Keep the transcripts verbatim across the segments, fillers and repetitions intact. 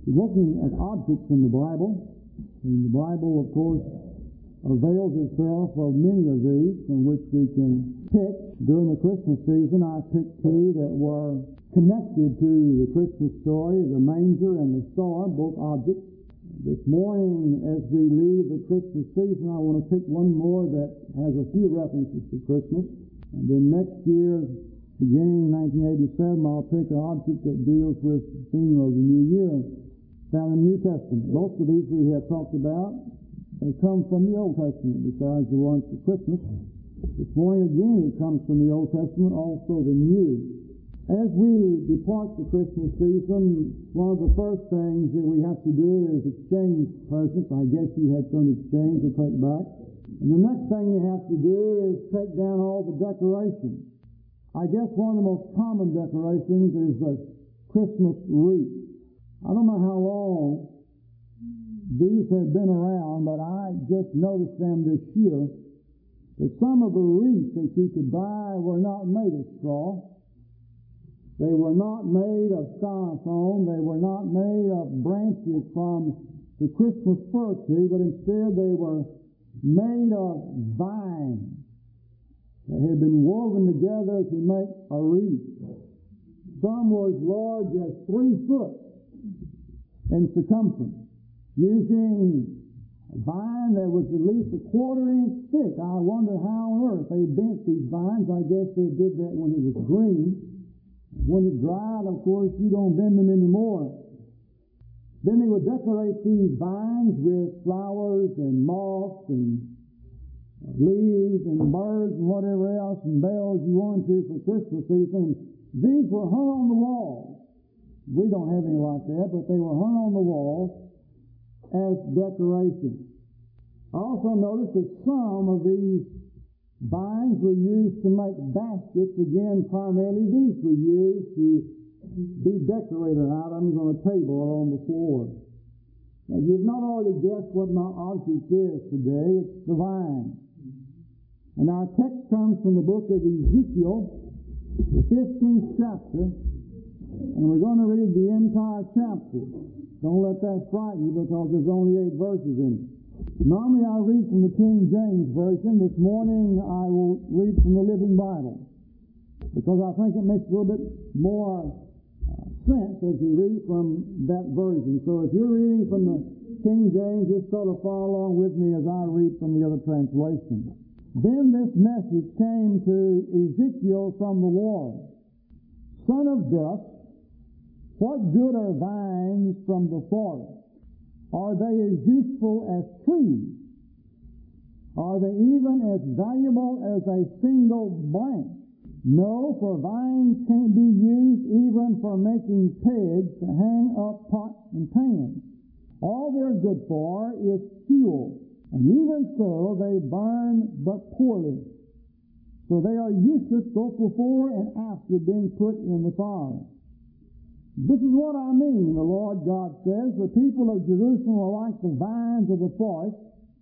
looking at objects in the Bible. And the Bible, of course, avails itself of many of these from which we can pick. During the Christmas season, I picked two that were connected to the Christmas story, the manger and the star, both objects. This morning, as we leave the Christmas season, I want to pick one more that has a few references to Christmas. And then next year, beginning in nineteen eighty-seven, I'll pick an object that deals with the theme of the new year, found in the New Testament. Most of these we have talked about. They come from the Old Testament, besides the ones for Christmas. This morning again, it comes from the Old Testament, also the New. As we depart the Christmas season, one of the first things that we have to do is exchange presents. I guess you had some exchange to take back. And the next thing you have to do is take down all the decorations. I guess one of the most common decorations is the Christmas wreath. I don't know how long these have been around, but I just noticed them this year, that some of the wreaths that you could buy were not made of straw. They were not made of styrofoam. They were not made of branches from the Christmas fir tree, but instead they were made of vines that had been woven together to make a wreath. Some were as large as three foot in circumference, using a vine that was at least a quarter inch thick. I wonder how on earth they bent these vines. I guess they did that when it was green. When it dried, of course, you don't bend them anymore. Then they would decorate these vines with flowers and moss and leaves and birds and whatever else and bells you wanted to for Christmas season. These were hung on the walls. We don't have any like that, but they were hung on the walls as decoration. I also noticed that some of these vines were used to make baskets. Again, primarily these were used to be decorated items on a table or on the floor. Now, you've not already guessed what my object is today. It's the vine. And our text comes from the book of Ezekiel, the fifteenth chapter, and we're going to read the entire chapter. Don't let that frighten you, because there's only eight verses in it. Normally I read from the King James Version. This morning I will read from the Living Bible, because I think it makes a little bit more uh, sense as you read from that version. So if you're reading from the King James, just sort of follow along with me as I read from the other translation. Then this message came to Ezekiel from the Lord. Son of dust, what good are vines from the forest? Are they as useful as trees? Are they even as valuable as a single branch? No, for vines can't be used even for making pegs to hang up pots and pans. All they're good for is fuel, and even so they burn but poorly. So they are useless both before and after being put in the fire. This is what I mean, the Lord God says. The people of Jerusalem are like the vines of the forest,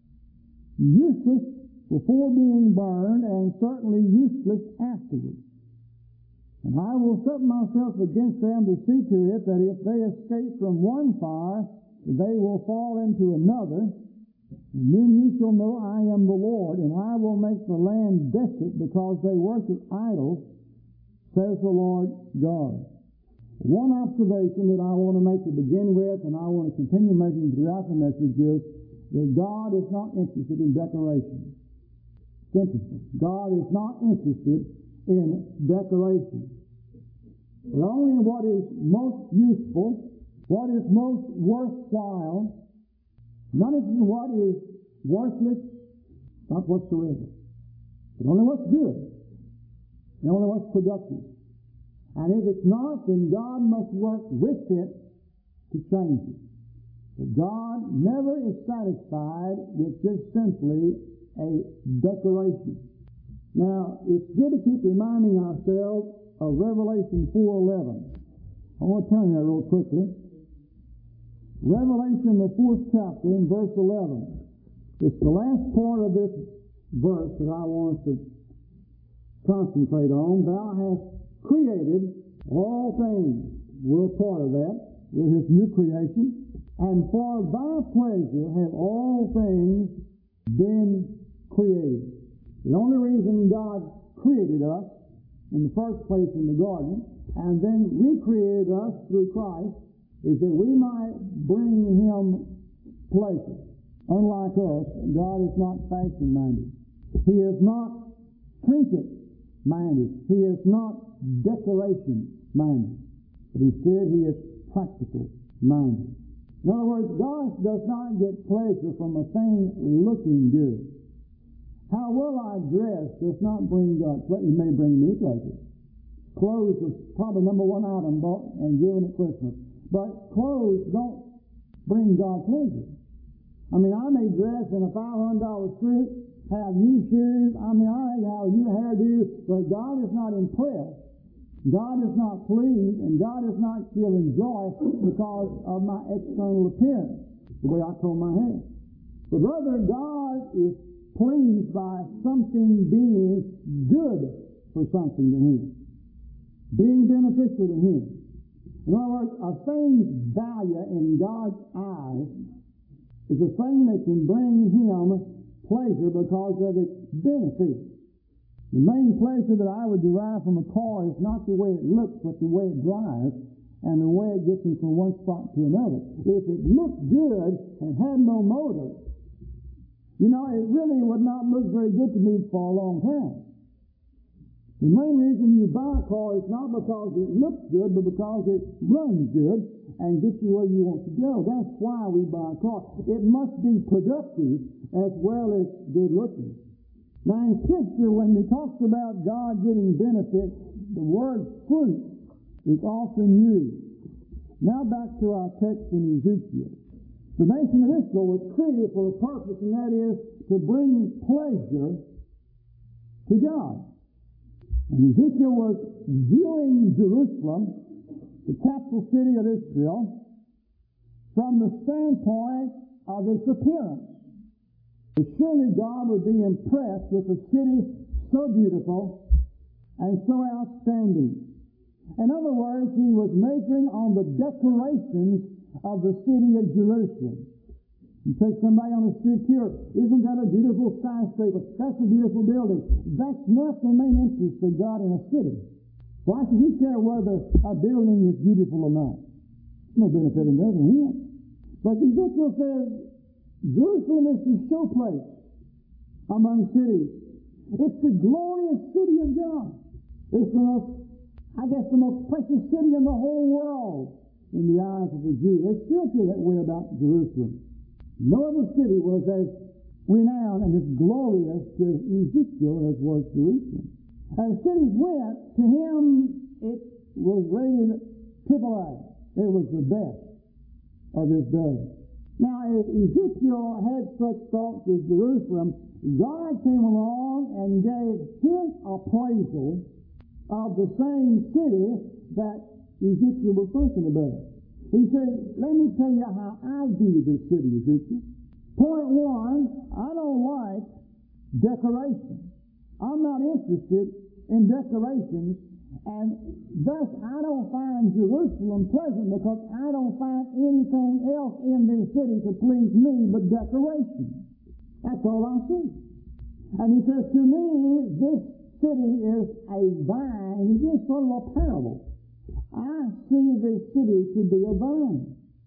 useless before being burned and certainly useless afterwards. And I will set myself against them to see to it that if they escape from one fire, they will fall into another. And then you shall know I am the Lord, and I will make the land desolate because they worship idols, says the Lord God. One observation that I want to make to begin with, and I want to continue making throughout the message, is that God is not interested in decoration. It's interesting. God is not interested in decoration, but only in what is most useful, what is most worthwhile, not in what is worthless, not whatsoever, but only what's good, and only what's productive. And if it's not, then God must work with it to change it. But God never is satisfied with just simply a decoration. Now, it's good to keep reminding ourselves of Revelation four eleven. I want to turn there real quickly. Revelation, the fourth chapter, in verse eleven. It's the last part of this verse that I want us to concentrate on. Thou hast created all things. We're part of that. we're His new creation. And for thy pleasure have all things been created. The only reason God created us in the first place in the garden and then recreated us through Christ is that we might bring Him pleasure. Unlike us, God is not fashion-minded. He is not trinket-minded. He is not decoration-minded. But instead, He is practical-minded. In other words, God does not get pleasure from a thing looking good. How well I dress does not bring God pleasure. It may bring me pleasure. Clothes is probably number one item bought and given at Christmas. But clothes don't bring God pleasure. I mean, I may dress in a five hundred dollars suit, have new shoes, I mean, I may have a new hairdo, but God is not impressed. God is not pleased, and God is not feeling joy because of my external appearance, the way I comb my hair. But rather, God is pleased by something being good for something to Him, being beneficial to Him. In other words, a thing's value in God's eyes is a thing that can bring Him pleasure because of its benefit. The main pleasure that I would derive from a car is not the way it looks, but the way it drives and the way it gets me from one spot to another. If it looked good and had no motor, you know, it really would not look very good to me for a long time. The main reason you buy a car is not because it looks good, but because it runs good and gets you where you want to go. That's why we buy a car. It must be productive as well as good looking. Now in Scripture, when it talks about God getting benefit, the word fruit is often used. Now back to our text in Ezekiel. The nation of Israel was created for a purpose, and that is to bring pleasure to God. And Ezekiel was viewing Jerusalem, the capital city of Israel, from the standpoint of its appearance. But surely God would be impressed with a city so beautiful and so outstanding. In other words, He was measuring on the decorations of the city of Jerusalem. You take somebody on the street here, isn't that a beautiful skyscraper? That's a beautiful building. That's not the main interest of God in a city. Why should He care whether a building is beautiful or not? There's no benefit in that to Him. But Ezekiel says, Jerusalem is the showplace among cities. It's the glorious city of God. It's the most, I guess, the most precious city in the whole world in the eyes of the Jews. They still feel that way about Jerusalem. No other city was as renowned and as glorious to Ezekiel as was Jerusalem. As cities went, to him it was rated triple A. It was the best of his day. Now, if Ezekiel had such thoughts as Jerusalem, God came along and gave His appraisal of the same city that Ezekiel was thinking about. He said, let me tell you how I view this city, Ezekiel. Point one, I don't like decoration. I'm not interested in decorations, and thus I don't find Jerusalem pleasant because I don't find anything else in this city to please me but decoration. That's all I see. And he says, to me, this city is a vine. He gives sort of a parable. I see this city to be a vine.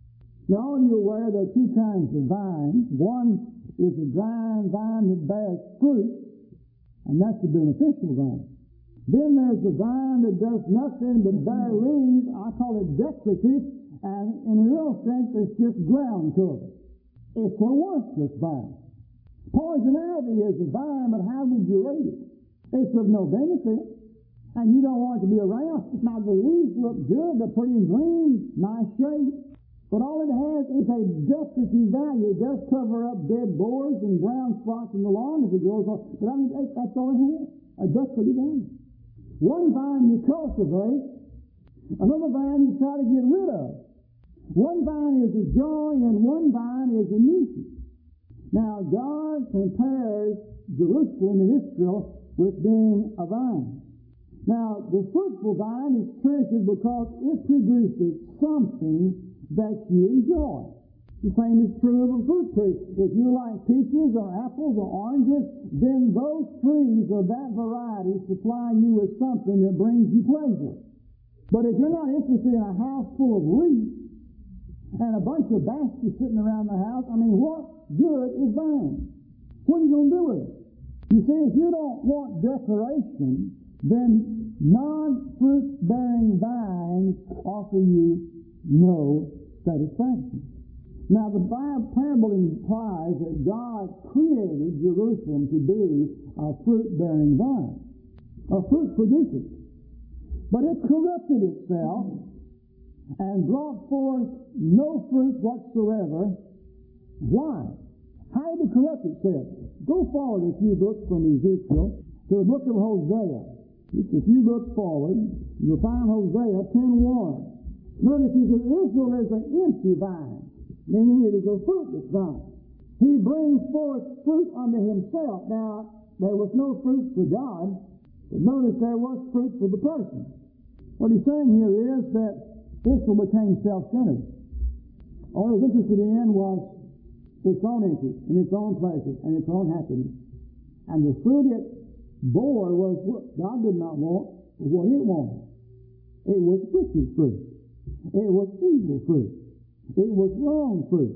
Now, you're aware there are two kinds of vines. One is a dry vine that bears fruit, and that's the beneficial vine. Then there's the vine that does nothing but bear leaves. I call it decorative, and in a real sense, it's just ground cover. It's a worthless vine. Poison ivy is a vine, but how would you rate it? It's of no benefit, and you don't want it to be around. Now, the leaves look good. They're pretty green, nice shape. But all it has is a decorative value. It does cover up dead boards and brown spots in the lawn as it grows on. But I mean, that's all it has, a decorative value. One vine you cultivate, another vine you try to get rid of. One vine is a joy and one vine is a nuisance. Now, God compares Jerusalem and Israel with being a vine. Now, the fruitful vine is treasured because it produces something that you enjoy. The same is true of a fruit tree. If you like peaches or apples or oranges, then those trees of that variety supply you with something that brings you pleasure. But if you're not interested in a house full of wreaths and a bunch of baskets sitting around the house, I mean, what good is vines? What are you going to do with it? You see, if you don't want decoration, then non-fruit-bearing vines offer you no satisfaction. Now, the parable implies that God created Jerusalem to be a fruit-bearing vine, a fruit producer. But it corrupted itself and brought forth no fruit whatsoever. Why? How did it corrupt itself? Go forward a few books from Ezekiel to the book of Hosea. Just a few books forward, you'll find Hosea ten one. Notice he says, Israel is an empty vine, meaning it is a fruitless vine. He brings forth fruit unto himself. Now, there was no fruit for God, but notice there was fruit for the person. What he's saying here is that Israel became self-centered. All it was interested in was its own interest, and its own pleasure, and its own happiness. And the fruit it bore was what God did not want, but what it wanted. It was wicked fruit. It was evil fruit. It was wrong fruit.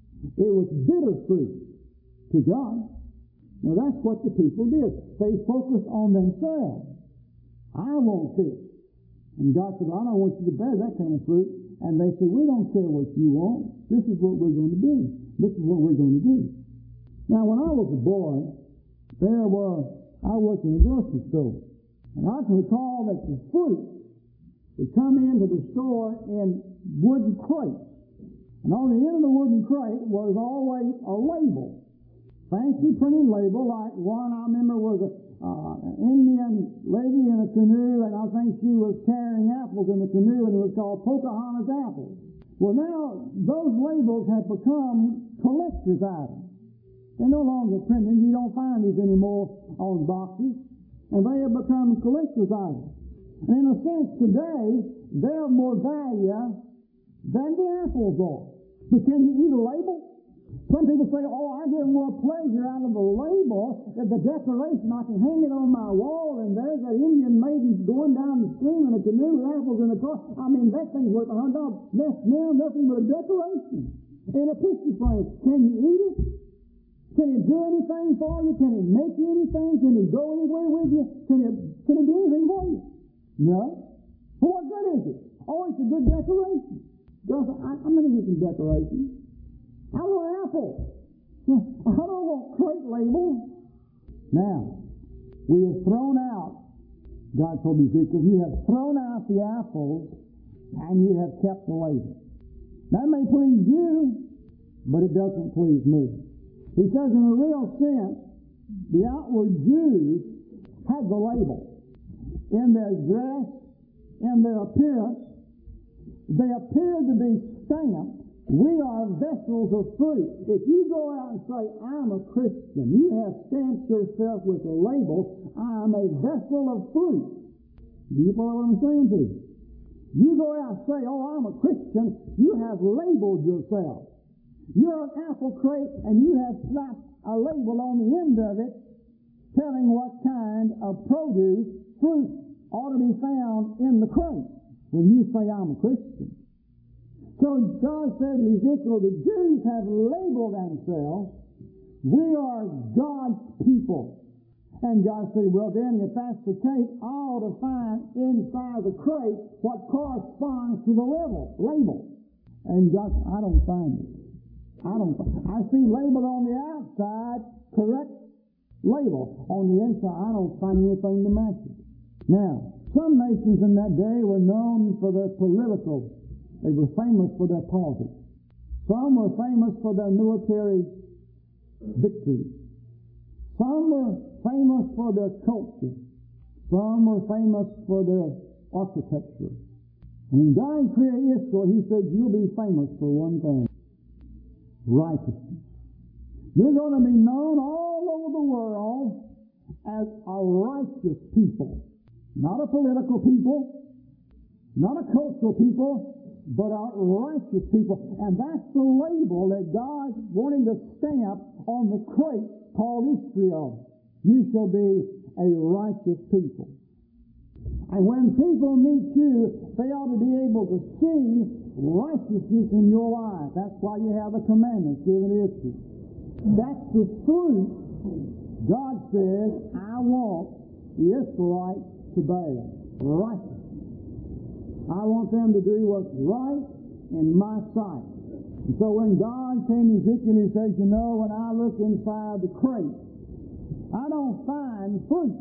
It was bitter fruit to God. Now that's what the people did. They focused on themselves. I want this. And God said, I don't want you to bear that kind of fruit. And they said, we don't care what you want. This is what we're going to do. This is what we're going to do. Now when I was a boy, there were, I worked in a grocery store. And I can recall that the fruit would come into the store in wooden crates. And on the end of the wooden crate was always a label. Fancy printed label, like one I remember was a, uh, an Indian lady in a canoe, and I think she was carrying apples in the canoe, and it was called Pocahontas apples. Well, now, those labels have become collector's items. They're no longer printed. You don't find these anymore on boxes. And they have become collector's items. And in a sense, today, they're more value than the apples are. But can you eat a label? Some people say, oh, I get more pleasure out of the label than the decoration. I can hang it on my wall, and there's that Indian maiden going down the stream in a canoe with apples in the car. I mean, that thing's worth a hundred dollars. That's now nothing but a decoration in a picture frame. Can you eat it? Can it do anything for you? Can it make you anything? Can it go anywhere with you? Can it, can it do anything for you? No. Well, what good is it? Oh, it's a good decoration. Girl, I, I'm going to get some decorations. I want apples. I don't want crate labels. Now, we have thrown out, God told Ezekiel, you have thrown out the apples and you have kept the label. That may please you, but it doesn't please me. Because in a real sense, the outward Jews had the label. In their dress, in their appearance, they appeared to be stamped. We are vessels of fruit. If you go out and say, I'm a Christian, you have stamped yourself with a label, I am a vessel of fruit. Do you follow what I'm saying to you? You go out and say, oh, I'm a Christian, you have labeled yourself. You're an apple crate, and you have slapped a label on the end of it telling what kind of produce, fruit, ought to be found in the crate when you say, I'm a Christian. So God said in Ezekiel, the Jews have labeled themselves, we are God's people. And God said, well then, if that's the case, I ought to find inside the crate what corresponds to the label. label. And God said, I don't find it. I don't find it. I see labeled on the outside, correct label. On the inside, I don't find anything to match it. Now, some nations in that day were known for their political. They were famous for their politics. Some were famous for their military victories. Some were famous for their culture. Some were famous for their architecture. When God created Israel, He said, you'll be famous for one thing. Righteousness. You're going to be known all over the world as a righteous people. Not a political people. Not a cultural people. but a righteous people. And that's the label that God wanted to stamp on the crate called Israel. You shall be a righteous people. And when people meet you, they ought to be able to see righteousness in your life. That's why you have the commandments given to Israel. That's the fruit God says, I want the Israelites to bear. Righteousness. I want them to do what's right in my sight. And so when God came to Ezekiel, He says, you know, when I look inside the crate, I don't find fruit.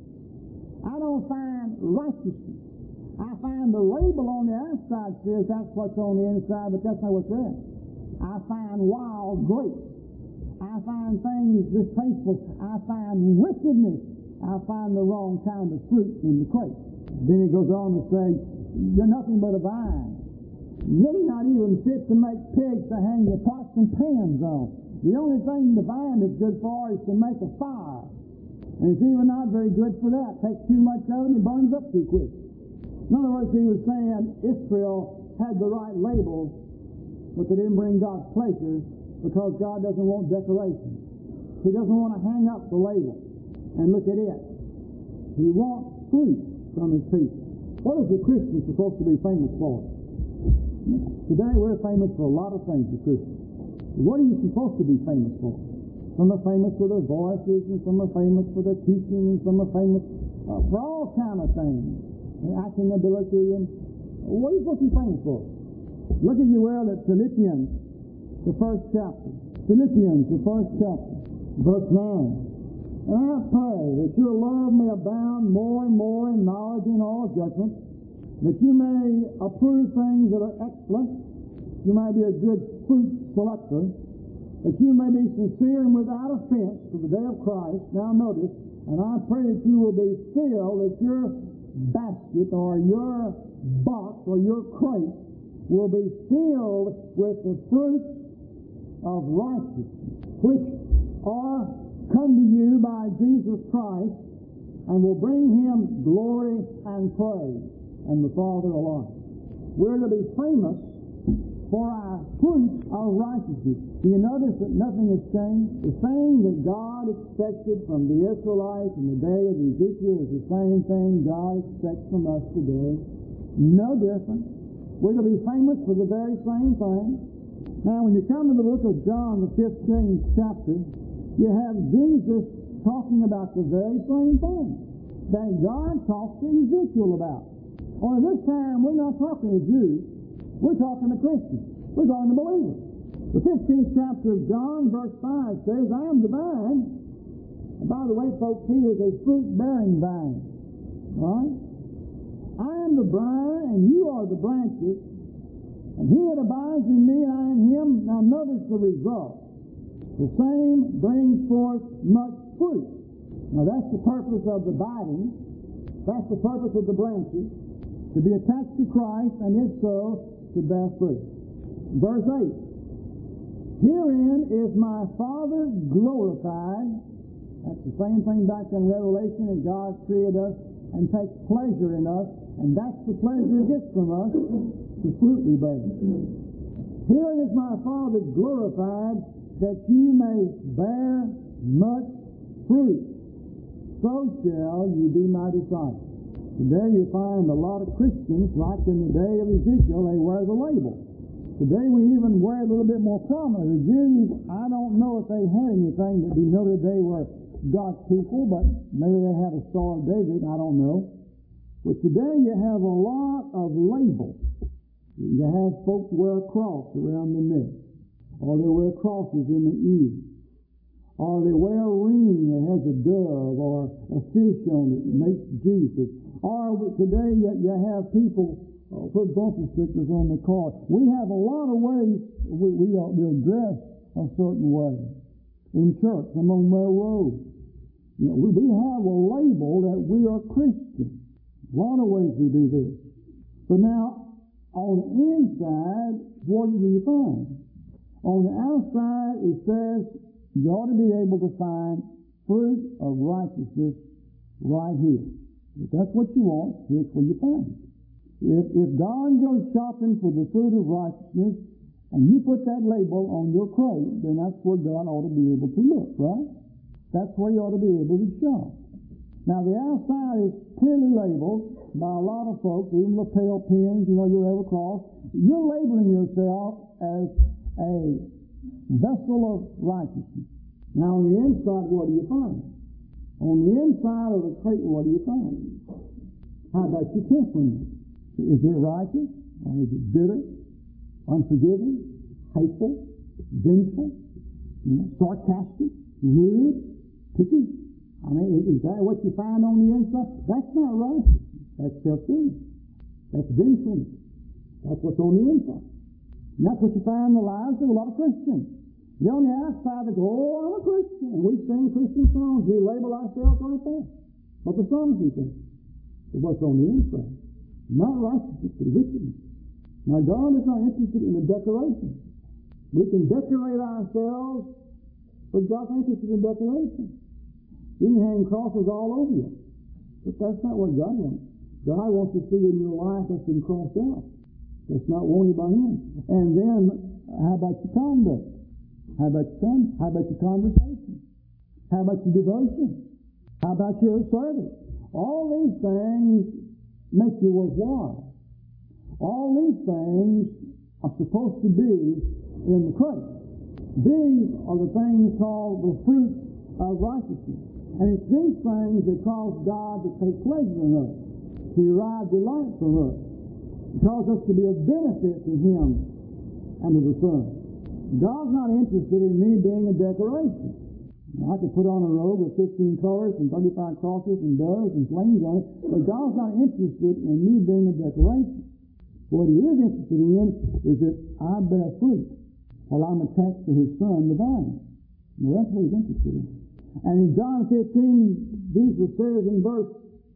I don't find righteousness. I find the label on the outside says that's what's on the inside, but that's not what's there. I find wild grapes. I find things distasteful. I find wickedness. I find the wrong kind of fruit in the crate. Then he goes on to say, you're nothing but a vine. Really not even fit to make pigs to hang your pots and pans on. The only thing the vine is good for is to make a fire. And it's even not very good for that. Takes too much of it and it burns up too quick. In other words, he was saying Israel had the right label, but they didn't bring God's pleasure because God doesn't want decoration. He doesn't want to hang up the label and look at it. He wants fruit from His people. What is a Christian supposed to be famous for? Today we're famous for a lot of things as Christians. What are you supposed to be famous for? Some are famous for their voices, and some are famous for their teaching, and some are famous uh, for all kind of things. Acting ability, and what are you supposed to be famous for? Look, if you will, at Philippians, the first chapter. Philippians, the first chapter, verse nine. And I pray that your love may abound more and more in knowledge and all judgment, that you may approve things that are excellent, you may be a good fruit selector, that you may be sincere and without offense for the day of Christ. Now notice, and I pray that you will be filled, that your basket or your box or your crate will be filled with the fruit of righteousness, which are come to you by Jesus Christ, and will bring Him glory and praise, and the Father alone. We're to be famous for our fruit of righteousness. Do you notice that nothing has changed? The same that God expected from the Israelites in the day of Ezekiel is the same thing God expects from us today. No different. We're to be famous for the very same thing. Now, when you come to the book of John, the fifteenth chapter, you have Jesus talking about the very same thing that God talked to Ezekiel about. Only this time, we're not talking to Jews. We're talking to Christians. We're talking to believers. The fifteenth chapter of John, verse five says, I am the vine. And by the way, folks, He is a fruit-bearing vine. All right? I am the vine, and you are the branches. And he that abides in me, and I in him. Now notice the result. The same brings forth much fruit. Now that's the purpose of the abiding. That's the purpose of the branches. To be attached to Christ, and if so, to bear fruit. Verse eight. Herein is my Father glorified. That's the same thing back in Revelation, that God created us and takes pleasure in us, and that's the pleasure He gets from us, the fruit we bear. Herein is my Father glorified, that you may bear much fruit. So shall you be my disciples. Today you find a lot of Christians, like in the day of Ezekiel, they wear the label. Today we even wear it a little bit more prominent. The Jews, I don't know if they had anything that denoted they were God's people, but maybe they had a Star of David, I don't know. But today you have a lot of labels. You have folks wear a cross around the neck, or they wear crosses in the ears, or they wear a ring that has a dove or a fish on it that makes Jesus. Or today you, you have people uh, put bumper stickers on the car. We have a lot of ways we, we are, we're dressed a certain way. In church, some of them wear robes. You know, we, we have a label that we are Christians. A lot of ways we do this. But now, on the inside, what do you find? On the outside, it says you ought to be able to find fruit of righteousness right here. If that's what you want, here's where you find it. If, if Don goes shopping for the fruit of righteousness and you put that label on your crate, then that's where God ought to be able to look, right? That's where you ought to be able to shop. Now, the outside is clearly labeled by a lot of folks, even lapel pins, you know, you'll ever cross. You're labeling yourself as a vessel of righteousness. Now, on the inside, what do you find? On the inside of the crate, what do you find? How about your temperament? Is it righteous? Or is it bitter, unforgiving, hateful, vengeful, you know, sarcastic, rude, picky? I mean, is that what you find on the inside? That's not righteous. That's self-centered. That's vengefulness. That's what's on the inside. And that's what you find in the lives of a lot of Christians. They're on the outside, they go, oh, I'm a Christian. And we sing Christian songs. We label ourselves right there. What the songs we sing. But what's on the inside? Not righteousness, but wickedness. Now, God is not interested in the decoration. We can decorate ourselves, but God's interested in decoration. You can hang crosses all over you. But that's not what God wants. God wants to see in your life that's been crossed out. That's not wanted by Him. And then, how about your conduct? How about your conduct? How about your conversation? How about your devotion? How about your service? All these things make you worthwhile. All these things are supposed to be in the crate. These are the things called the fruit of righteousness. And it's these things that cause God to take pleasure in us, to derive delight from us, to cause us to be of benefit to Him and to the Son. God's not interested in me being a decoration. I could put on a robe with fifteen colors and thirty-five crosses and doves and flames on it, but God's not interested in me being a decoration. What He is interested in is that I bear fruit while I'm attached to His Son, the vine. Well, that's what He's interested in. And in John fifteen, Jesus says in verse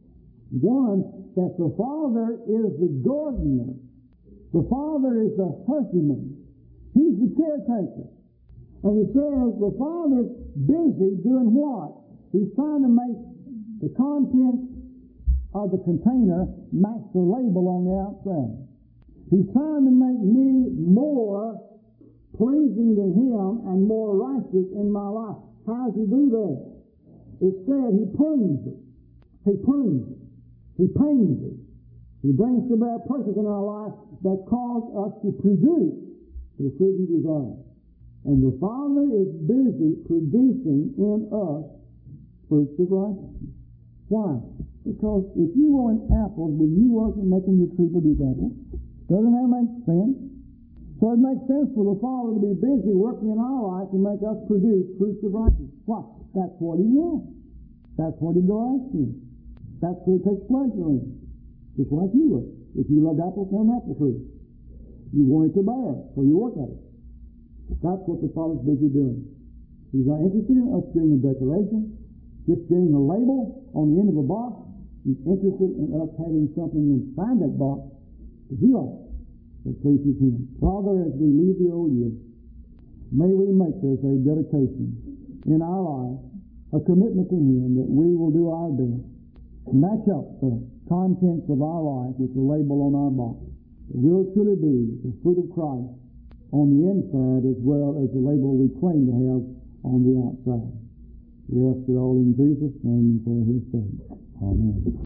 one that the Father is the gardener. The Father is the husbandman. He's the caretaker. And He says the Father's busy doing what? He's trying to make the contents of the container match the label on the outside. He's trying to make me more pleasing to Him and more righteous in my life. How does He do that? It said He prunes it. He prunes it. He pains it. He brings to bear purpose in our life that cause us to produce the fruit He desires. And the Father is busy producing in us fruits of righteousness. Why? Because if you want apples, will you work in making your tree produce apples? Doesn't that make sense? So it makes sense for the Father to be busy working in our life to make us produce fruits of righteousness. Why? That's what He wants. That's what He delights in. That's what He takes pleasure in. Just like you would. If you loved apples, have an apple tree. You want it to bear, so you work at it. That's what the Father's busy doing. He's not interested in us being a decoration, just being a label on the end of a box. He's interested in us having something inside that box to be on that pleases Him. Father, as we leave the old year, may we make this a dedication in our life, a commitment to Him that we will do our best to match up the contents of our life with the label on our box. It will truly be the fruit of Christ on the inside as well as the label we claim to have on the outside. We ask it all in Jesus' name for His sake. Amen.